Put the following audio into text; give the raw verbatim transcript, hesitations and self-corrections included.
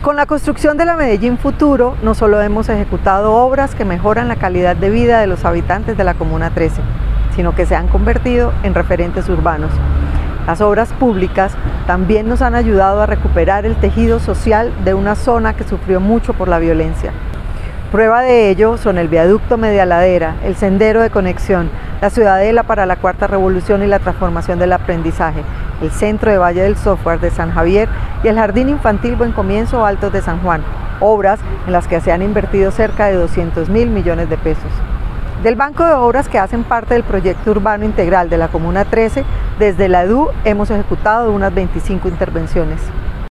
Con la construcción de la Medellín Futuro, no solo hemos ejecutado obras que mejoran la calidad de vida de los habitantes de la Comuna trece, sino que se han convertido en referentes urbanos. Las obras públicas también nos han ayudado a recuperar el tejido social de una zona que sufrió mucho por la violencia. Prueba de ello son el viaducto Medialadera, el sendero de conexión, la ciudadela para la cuarta revolución y la transformación del aprendizaje, el centro de Valle del Software de San Javier y el jardín infantil Buen Comienzo Altos de San Juan, obras en las que se han invertido cerca de doscientos mil millones de pesos. Del banco de obras que hacen parte del proyecto urbano integral de la Comuna trece, desde la E D U hemos ejecutado unas veinticinco intervenciones.